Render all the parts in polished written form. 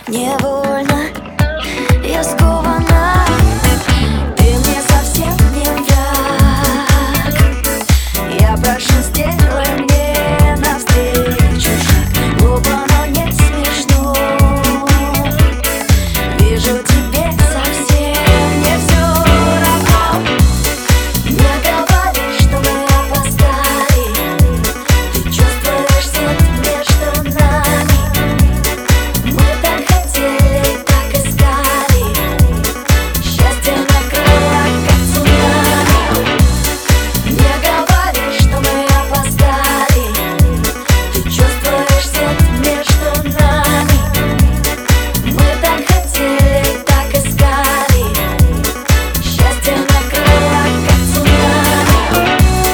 невольно я скована. Ты мне совсем не враг. Я прошу, сделай мне навстречу шаг. Глупо, но не смешно. Вижу, тебе совсем не все равно. Не говори, что мы опоздали. Ты чувствуешь свет между нами. Мы так хотели, так искали. Счастье накрыло, как цунами. Не говори, что мы опоздали. Ты чувствуешь свет между нами. Мы так хотели, так искали. Счастье накрыло, как цунами.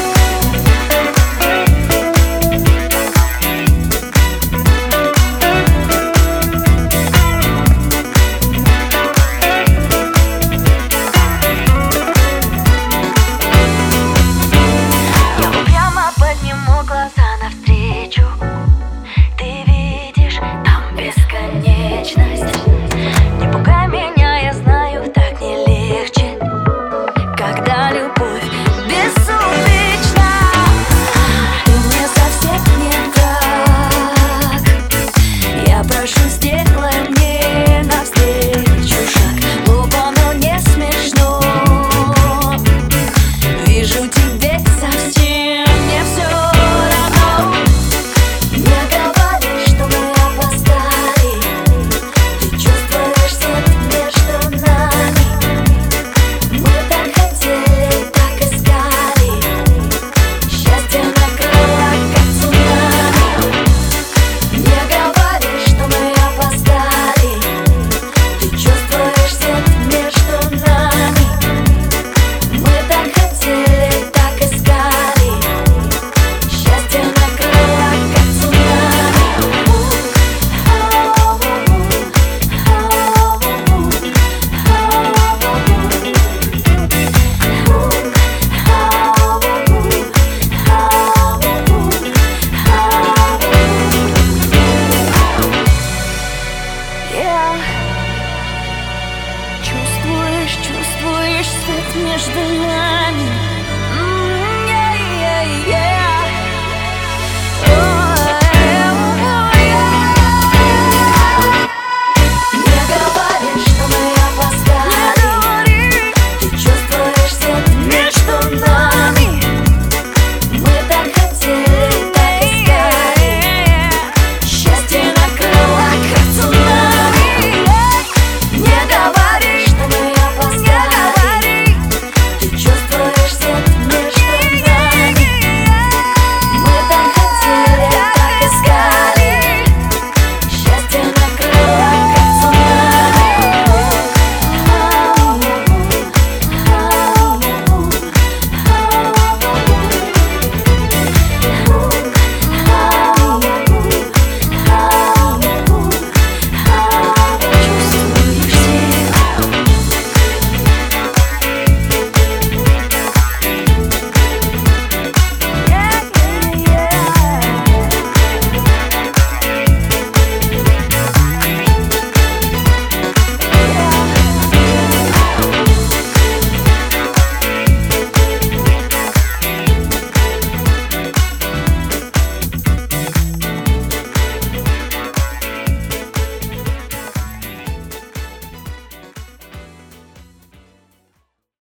Я упрямо подниму глаза навстречу. Ты видишь, там бесконечность. Не пугай меня, я знаю, так не легче, когда любовь безупречна. Ты мне совсем не враг. Я прошу, сделай мне навстречу шаг. Глупо, но не смешно. Вижу, тебе совсем не все равно. Не говори, что мы опоздали. Ты чувствуешь свет между нами. Мы так хотели, так искали. Счастье накрыло, как цунами. Не говори, что мы опоздали. Ты чувствуешь свет между нами. Мы так хотели, так искали. Счастье накрыло, как цунами. Чувствуешь свет между нами.